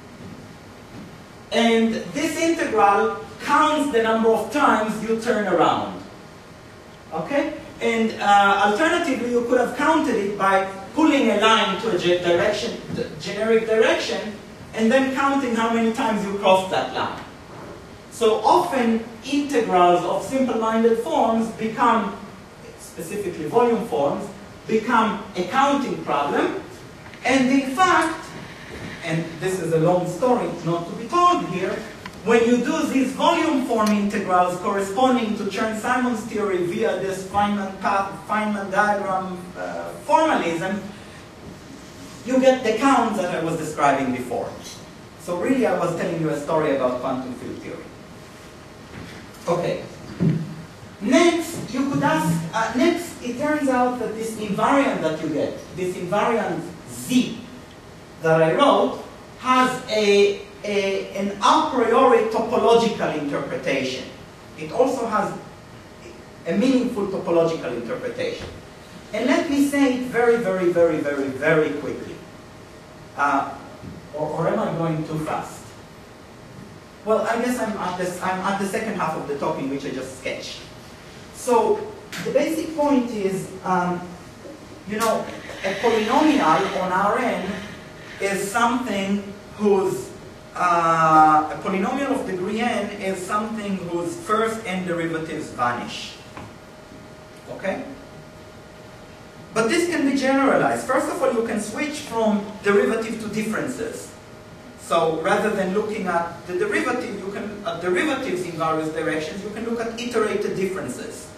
And this integral counts the number of times you turn around. Okay? And uh, alternatively, you could have counted it by pulling a line to a direction, generic direction, and then counting how many times you cross that line. So often, integrals of simple-minded forms become, specifically volume forms, become a counting problem. And in fact, and this is a long story not to be told here, when you do these volume form integrals corresponding to Chern-Simons theory via this Feynman, path, Feynman diagram uh, formalism, you get the counts that I was describing before. So really I was telling you a story about quantum field theory. Okay. Next, you could ask, uh, next it turns out that this invariant that you get, this invariant Z that I wrote, has a A, an a priori topological interpretation. It also has a meaningful topological interpretation. And let me say it very, very, very, very, very quickly. Uh, or, or am I going too fast? Well, I guess I'm at, this, I'm at the second half of the talk in which I just sketched. So the basic point is, um, you know, a polynomial on Rn is something whose Uh, a polynomial of degree n is something whose first n derivatives vanish. Okay? But this can be generalized. First of all, you can switch from derivative to differences. So rather than looking at the derivative, you can at derivatives in various directions, you can look at iterated differences.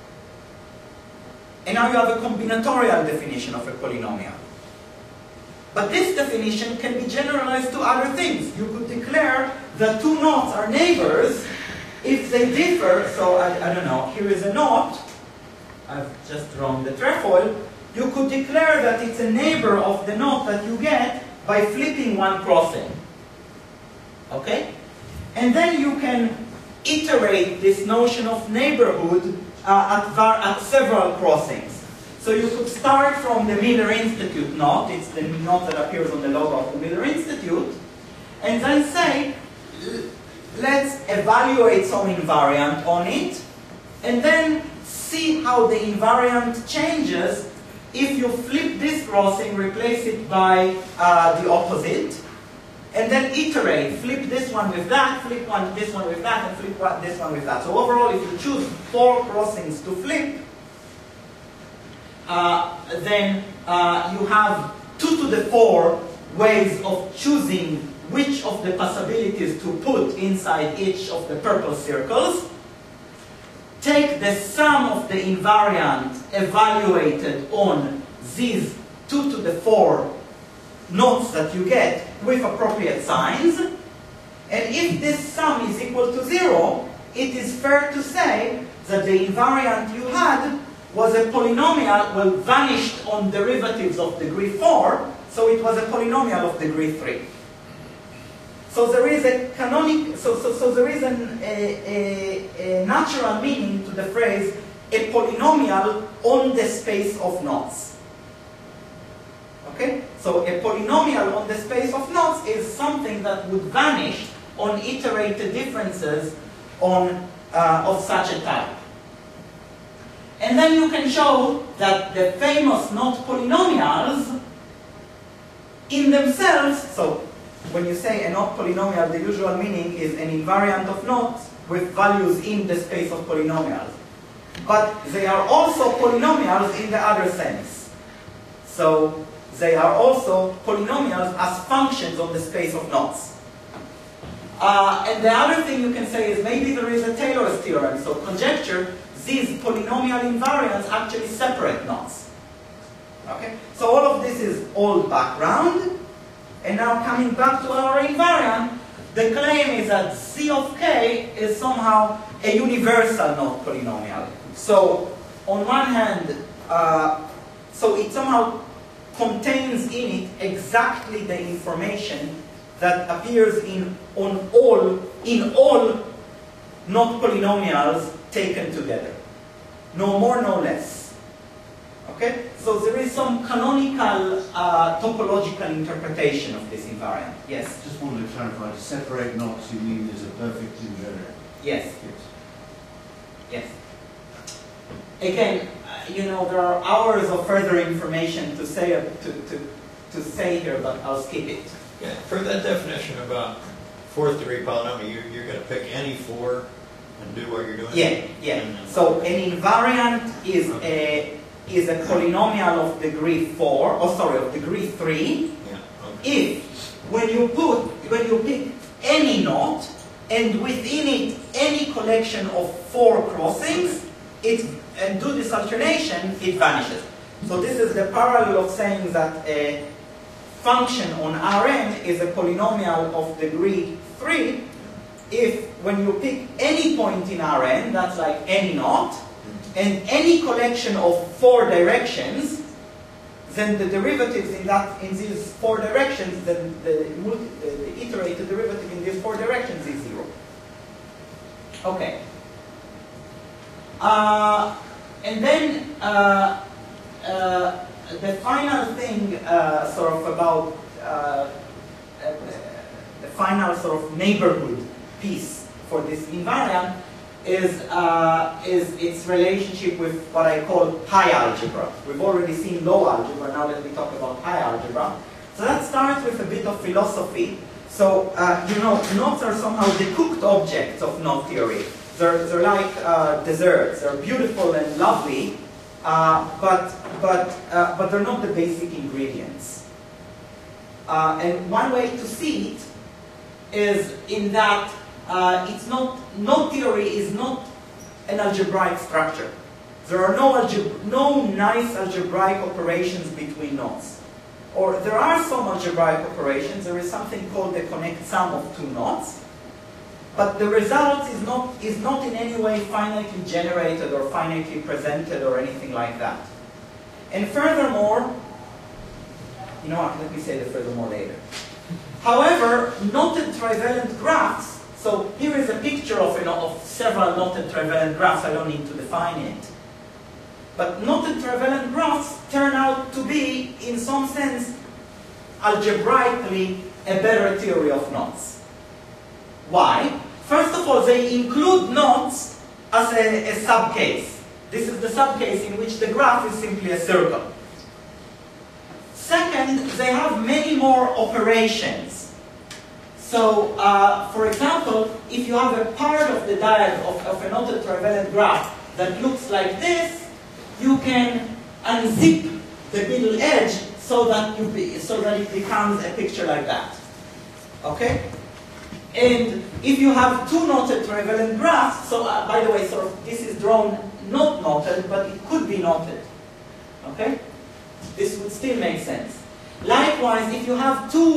And now you have a combinatorial definition of a polynomial. But this definition can be generalized to other things. You could declare that two knots are neighbors if they differ. So, I, I don't know, here is a knot. I've just drawn the trefoil. You could declare that it's a neighbor of the knot that you get by flipping one crossing. Okay? And then you can iterate this notion of neighborhood uh, at, at several crossings. So you could start from the Miller Institute knot, it's the knot that appears on the logo of the Miller Institute, and then say, let's evaluate some invariant on it, and then see how the invariant changes if you flip this crossing, replace it by uh, the opposite, and then iterate, flip this one with that, flip one, this one with that, and flip one, this one with that. So overall, if you choose four crossings to flip, Uh, then uh, you have two to the four ways of choosing which of the possibilities to put inside each of the purple circles. Take the sum of the invariant evaluated on these two to the four knots that you get with appropriate signs, And if this sum is equal to zero, it is fair to say that the invariant you had was a polynomial, well, vanished on derivatives of degree four, so it was a polynomial of degree three. So there is a canonic, so, so, so there is an, a, a, a natural meaning to the phrase a polynomial on the space of knots. Okay? So a polynomial on the space of knots is something that would vanish on iterated differences on, uh, of such a type. And then you can show that the famous knot polynomials in themselves, so when you say a knot polynomial, the usual meaning is an invariant of knots with values in the space of polynomials. But they are also polynomials in the other sense. So they are also polynomials as functions of the space of knots. Uh, and the other thing you can say is maybe there is a Taylor's theorem, so conjecture these polynomial invariants actually separate knots. Okay? So all of this is all background. And now coming back to our invariant, the claim is that C of k is somehow a universal knot polynomial. So on one hand, uh, so it somehow contains in it exactly the information that appears in on all in all knot polynomials taken together. No more, no less. Okay? So there is some canonical uh, topological interpretation of this invariant. Yes? Just wanted to clarify, to separate knots you mean is a perfect invariant? Yes. Yes. Yes. Again, uh, you know, there are hours of further information to say, uh, to, to, to say here, but I'll skip it. Yeah, for that definition about fourth degree polynomial, you're, you're going to pick any four and do what you're doing? Yeah, yeah. So an invariant is a is a polynomial of degree four, or sorry, of degree three. Yeah, okay. If when you put when you pick any knot and within it any collection of four crossings, it and do this alternation, it vanishes. So this is the parallel of saying that a function on Rn is a polynomial of degree three if when you pick any point in Rn, that's like any knot, and any collection of four directions, then the derivatives in that in these four directions, then the, multi, uh, the iterated derivative in these four directions is zero. Okay. Uh, and then uh, uh, the final thing, uh, sort of about uh, uh, the final sort of neighborhood piece for this invariant is uh, is its relationship with what I call high algebra. We've already seen low algebra. Now let me talk about high algebra. So that starts with a bit of philosophy. So uh, you know, knots are somehow the cooked objects of knot theory. They're, they're like uh, desserts. They're beautiful and lovely, uh, but but uh, but they're not the basic ingredients. Uh, and one way to see it is in that uh, it's not knot theory is not an algebraic structure. There are no algebra, no nice algebraic operations between knots. Or there are some algebraic operations. There is something called the connect sum of two knots. But the result is not, is not in any way finitely generated or finitely presented or anything like that. And furthermore, you know what, let me say the furthermore later. However, knotted trivalent graphs, so here is a picture of, you know, of several knotted trivalent graphs, I don't need to define it. But knotted trivalent graphs turn out to be, in some sense, algebraically a better theory of knots. Why? First of all, they include knots as a, a subcase. This is the subcase in which the graph is simply a circle. Second, they have many more operations. So, uh, for example, if you have a part of the diagram of, of a knotted trivalent graph that looks like this, you can unzip the middle edge so that, you be, so that it becomes a picture like that. Okay? And if you have two knotted trivalent graphs, so uh, by the way, sort of, this is drawn not knotted, but it could be knotted. Okay? This would still make sense. Likewise, if you have two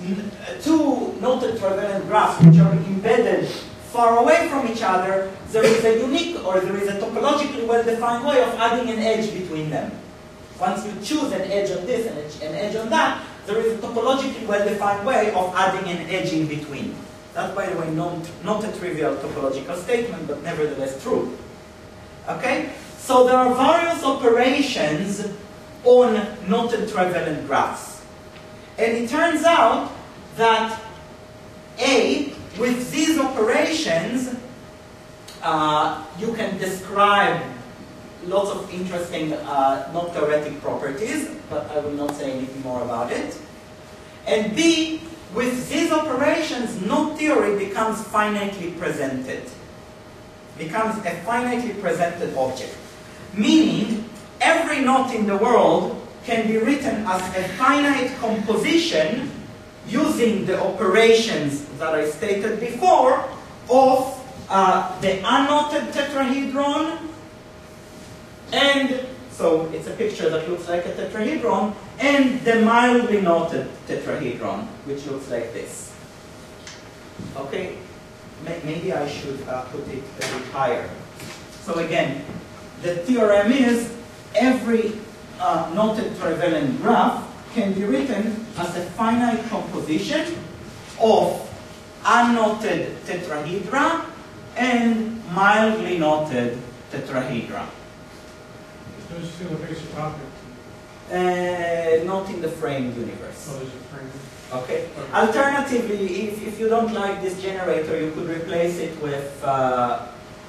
two noted trivalent graphs which are embedded far away from each other, there is a unique or there is a topologically well-defined way of adding an edge between them. Once you choose an edge on this and an edge on that, there is a topologically well-defined way of adding an edge in between. That's, by the way, not, not a trivial topological statement, but nevertheless true. Okay? So there are various operations on noted trivalent graphs. And it turns out that A, with these operations, uh, you can describe lots of interesting, uh, not theoretic properties, but I will not say anything more about it. And B, with these operations, knot theory becomes finitely presented. Becomes a finitely presented object. Meaning, every knot in the world can be written as a finite composition using the operations that I stated before of uh, the unknotted tetrahedron, and so it's a picture that looks like a tetrahedron, and the mildly knotted tetrahedron, which looks like this. Okay, maybe I should uh, put it a bit higher. So again, the theorem is every uh, knotted trivalent graph can be written as a finite composition of unknotted tetrahedra and mildly knotted tetrahedra. Those still a basic object. Uh, not in the framed universe. Oh, there's a frame. Okay. Alternatively, if, if you don't like this generator, you could replace it with uh,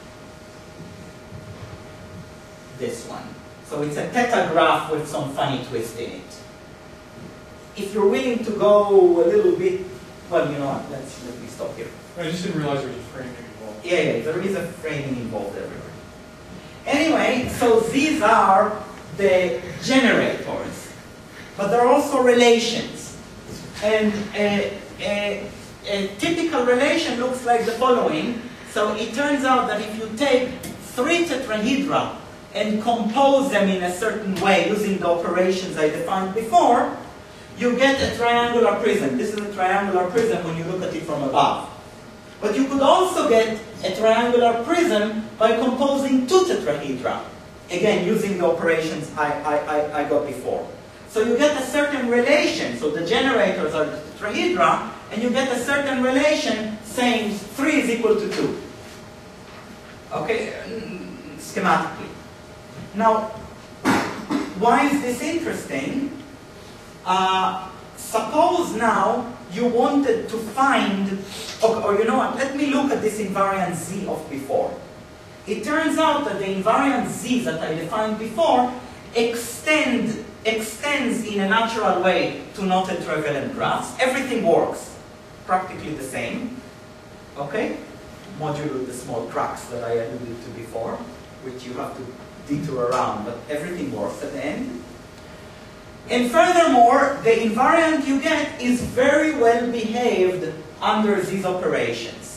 this one. So it's a tetragraph with some funny twist in it. If you're willing to go a little bit, well, you know what, let's, let me stop here. I just didn't realize there was a framing involved. Yeah, yeah, there is a framing involved everywhere. Anyway, so these are the generators. But there are also relations. And a, a, a typical relation looks like the following. So it turns out that if you take three tetrahedra and compose them in a certain way using the operations I defined before, you get a triangular prism. This is a triangular prism when you look at it from above. But you could also get a triangular prism by composing two tetrahedra. Again, using the operations I, I, I, I got before. So you get a certain relation. So the generators are the tetrahedra, and you get a certain relation saying three is equal to two. Okay, schematically. Now, why is this interesting? Uh, suppose now you wanted to find, or, or you know what, let me look at this invariant Z of before. It turns out that the invariant Z that I defined before extend, extends in a natural way to knotted trivalent graphs. Everything works, practically the same. Okay? Modulo the small cracks that I alluded to before, which you have to detour around, but everything works at the end. And furthermore, the invariant you get is very well behaved under these operations.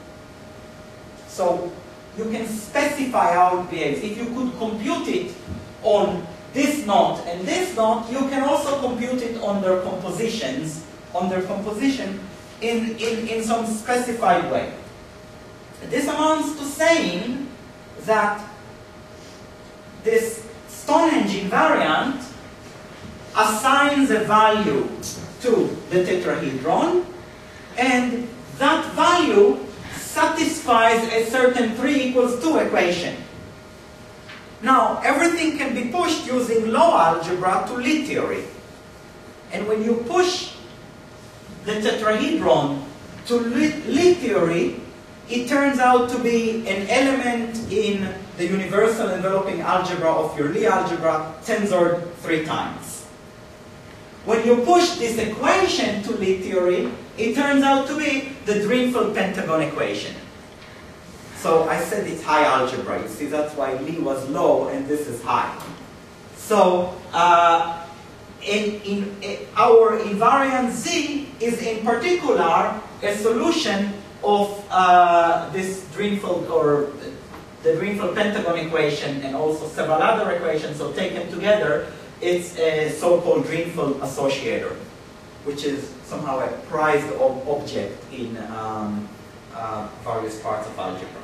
So you can specify how it behaves. If you could compute it on this knot and this knot, you can also compute it on their compositions, on their composition in, in, in some specified way. This amounts to saying that this Stonehenge invariant assigns a value to the tetrahedron, and that value satisfies a certain three equals two equation. Now, everything can be pushed using Lie algebra to Lie theory. And when you push the tetrahedron to Lie theory, it turns out to be an element in the universal enveloping algebra of your Lie algebra tensored three times. When you push this equation to Lie theory, it turns out to be the Drinfeld pentagon equation. So I said it's high algebra. You see, that's why Lie was low and this is high. So uh, in, in, in our invariant Z is in particular a solution of uh, this Drinfeld or the Drinfeld pentagon equation and also several other equations. So taken together, it's a so-called Drinfeld associator. which is somehow a prized ob object in um, uh, various parts of algebra.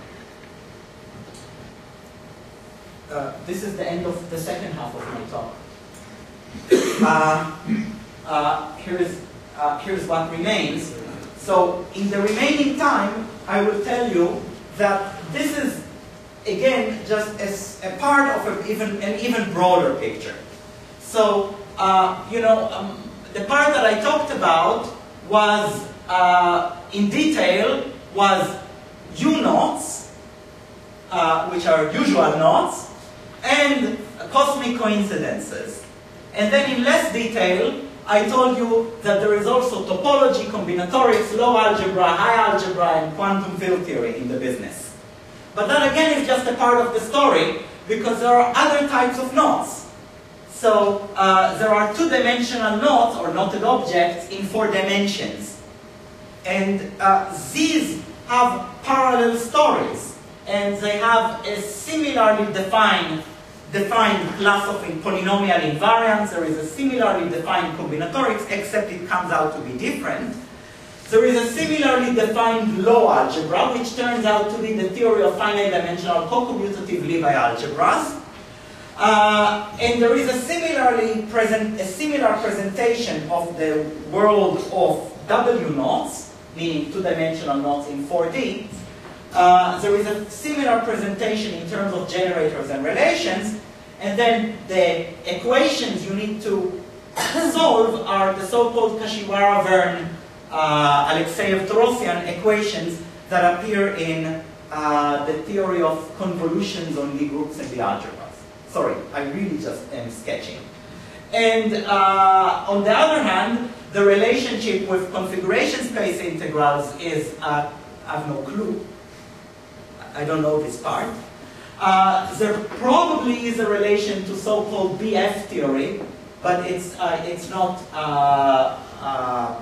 Uh, this is the end of the second half of my talk. Uh, uh, here's, uh, here's what remains. So in the remaining time, I will tell you that this is, again, just as a part of a even, an even broader picture. So, uh, you know, um, the part that I talked about was, uh, in detail, was U-knots, uh, which are usual knots, and cosmic coincidences. And then in less detail, I told you that there is also topology, combinatorics, low algebra, high algebra, and quantum field theory in the business. But that again is just a part of the story, because there are other types of knots. So uh, there are two-dimensional knots, or knotted objects, in four dimensions. And uh, these have parallel stories, and they have a similarly defined defined class of polynomial invariants. There is a similarly defined combinatorics, except it comes out to be different. There is a similarly defined low algebra, which turns out to be the theory of finite dimensional co-commutative Levi algebras. Uh, and there is a similarly present a similar presentation of the world of W knots, meaning two-dimensional knots in four D. Uh, there is a similar presentation in terms of generators and relations, and then the equations you need to solve are the so-called Kashiwara-Verne, uh, Alexeyev-Torossian equations that appear in uh, the theory of convolutions on Lie groups and the algebras. Sorry, I really just am sketching. And uh, on the other hand, the relationship with configuration space integrals is, uh, I have no clue. I don't know this part. Uh, there probably is a relation to so-called B F theory, but it's, uh, it's not, uh, uh,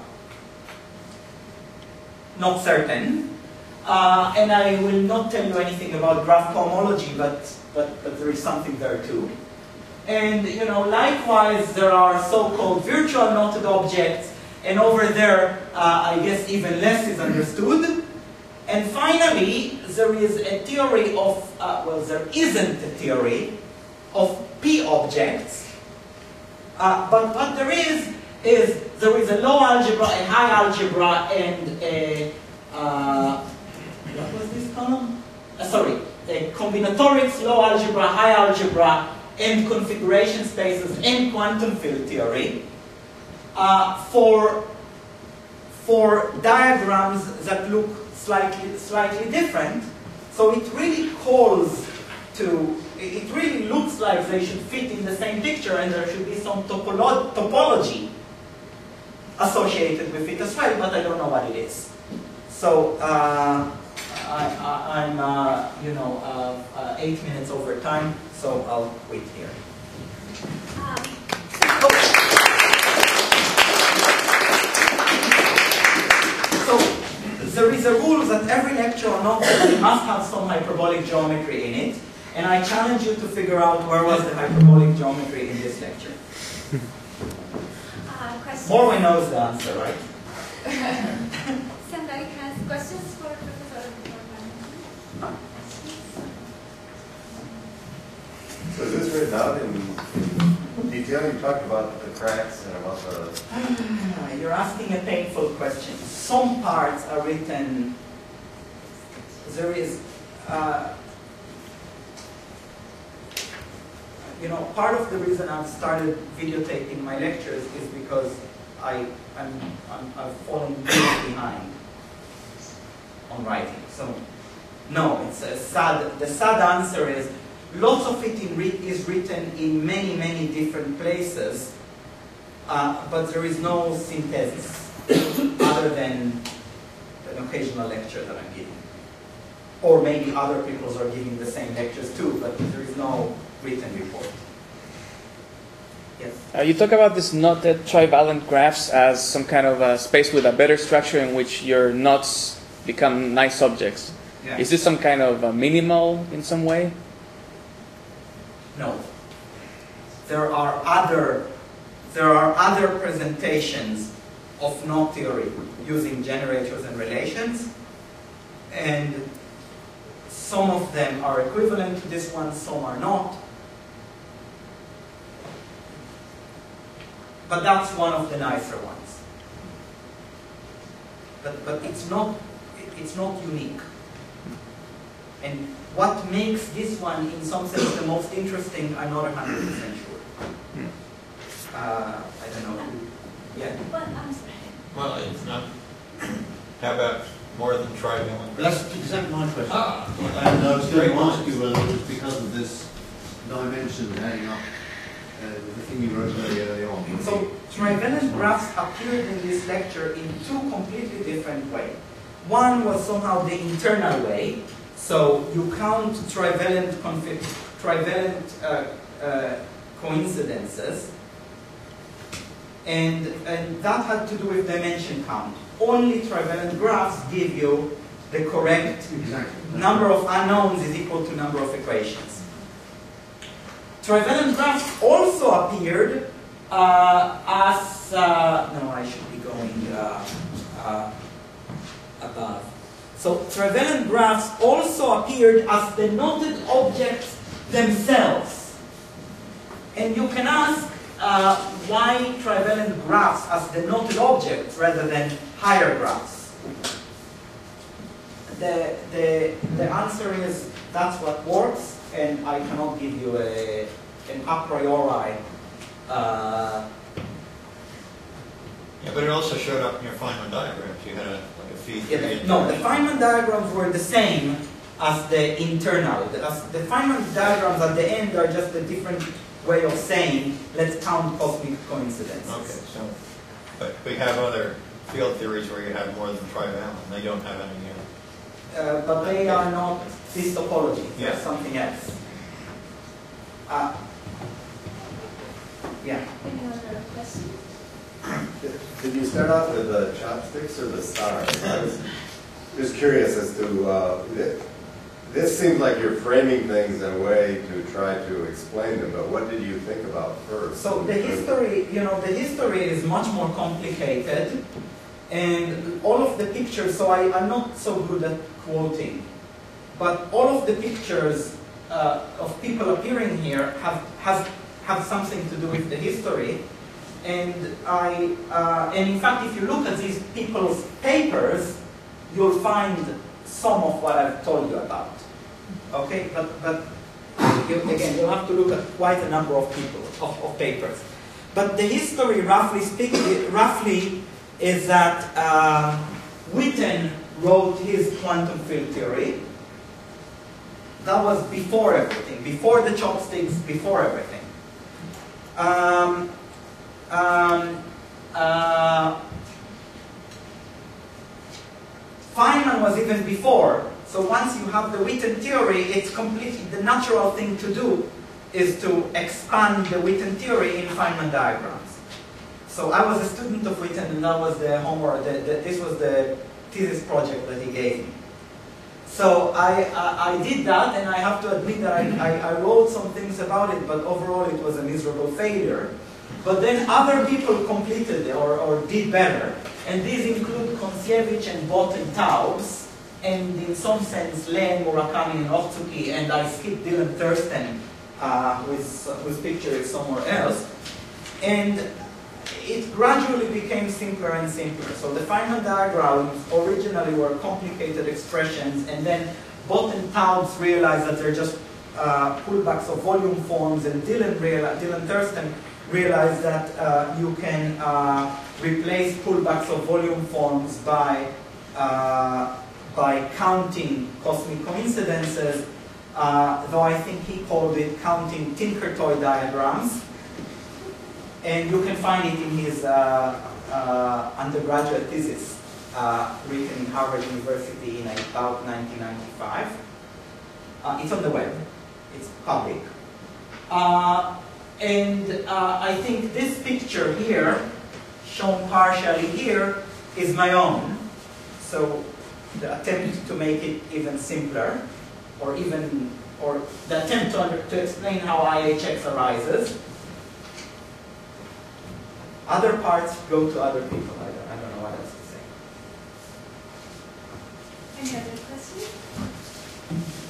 not certain. Uh, and I will not tell you anything about graph cohomology, but, but, but there is something there too. And you know, likewise, there are so-called virtual knotted objects, and over there, uh, I guess even less is understood. And finally, there is a theory of, uh, well, there isn't a theory of P objects, uh, but what there is, is there is a low algebra, a high algebra, and a, uh, what was this column? Uh, sorry, a combinatorics, low algebra, high algebra, and configuration spaces, and quantum field theory uh, for, for diagrams that look Slightly, slightly different. So it really calls to, it really looks like they should fit in the same picture, and there should be some topolo topology associated with it as well, but I don't know what it is. So uh, I, I, I'm, uh, you know, uh, uh, eight minutes over time, so I'll quit here. Um, so, there is a rule that every lecture or not must have some hyperbolic geometry in it, and I challenge you to figure out where was the hyperbolic geometry in this lecture. uh, questions? Morwin knows the answer, right? Somebody has questions for Professor Morwin? So is this written out in detail? You talked about the cracks and about the... You're asking a painful question. Some parts are written, there is, uh, you know, part of the reason I've started videotaping my lectures is because I, I'm, I'm, I've fallen really behind on writing. So, no, it's a sad, the sad answer is, lots of it in re is written in many, many different places, uh, but there is no synthesis. Other than an occasional lecture that I'm giving. Or maybe other people are giving the same lectures too, but there is no written report. Yes? Uh, you talk about these knotted trivalent graphs as some kind of a space with a better structure in which your knots become nice objects. Yeah. Is this some kind of a minimal in some way? No. There are other, there are other presentations of knot theory using generators and relations. And some of them are equivalent to this one, some are not. But that's one of the nicer ones. But, but it's not, it's not unique. And what makes this one, in some sense, the most interesting, I'm not one hundred percent sure. Uh, I don't know. Yeah. But I'm sorry. Well, it's not, how about more than trivalent? That's exactly my question. Ah, And I was going to Great ask you whether it was because of this dimension adding up, uh, the thing you wrote very early on. So trivalent graphs appeared in this lecture in two completely different ways. One was somehow the internal way. So you count trivalent, trivalent uh, uh, coincidences, and, and that had to do with dimension count. Only trivalent graphs give you the correct Exactly. number of unknowns is equal to number of equations. Trivalent graphs also appeared uh, as, uh, no, I should be going uh, uh, above. So trivalent graphs also appeared as the noted objects themselves. And you can ask uh, why trivalent graphs as the noted objects rather than higher graphs. The, the, the answer is that's what works, and I cannot give you a, an a priori uh, yeah, but it also showed up in your Feynman diagrams. You had a, like a feed. Yeah, the, no, the Feynman diagrams were the same as the internal. The, as the Feynman diagrams at the end are just a different way of saying, let's count cosmic coincidences. Okay, so, but we have other field theories where you have more than trivalent. They don't have any yet. Uh, but they are not this topology, they're Yeah. something else. Uh, yeah. Any other questions? Did you start off with the chopsticks or the stars? I was just curious as to, uh, it, this seems like you're framing things in a way to try to explain them, but what did you think about first? So the history, you know, the history is much more complicated, and all of the pictures, so I, I'm not so good at quoting, but all of the pictures uh, of people appearing here have, have, have something to do with the history. And I, uh, and in fact, if you look at these people's papers, you'll find some of what I've told you about. Okay, but, but you, again, you'll have to look at quite a number of people, of, of papers. But the history, roughly speaking, roughly is that uh, Witten wrote his quantum field theory. That was before everything, before the chopsticks, before everything. Um, um, uh, Feynman was even before. So once you have the Witten theory, it's completely, the natural thing to do is to expand the Witten theory in Feynman diagrams. So I was a student of Witten, and that was the homework, the, the, this was the thesis project that he gave me. So I, I, I did that, and I have to admit that I, I, I wrote some things about it, but overall it was a miserable failure. But then other people completed it or, or did better, and these include Kontsiewicz and Bott and Taubes, and in some sense Len, Murakami, and Otsuki, and I skipped Dylan Thurston, uh, whose, whose picture is somewhere else. And it gradually became simpler and simpler. So the Feynman diagrams originally were complicated expressions, and then Bott and Taubes realized that they're just uh, pullbacks of volume forms, and Dylan, Dylan Thurston realized that uh, you can uh, replace pullbacks of volume forms by, uh, by counting cosmic coincidences, uh, though I think he called it counting Tinker-Toy diagrams. And you can find it in his uh, uh, undergraduate thesis, uh, written in Harvard University in about nineteen ninety-five. Uh, it's on the web. It's public. Uh, and uh, I think this picture here, shown partially here, is my own. So the attempt to make it even simpler, or even, or the attempt to, under, to explain how I H X arises. Other parts go to other people. I don't, I Any other questions?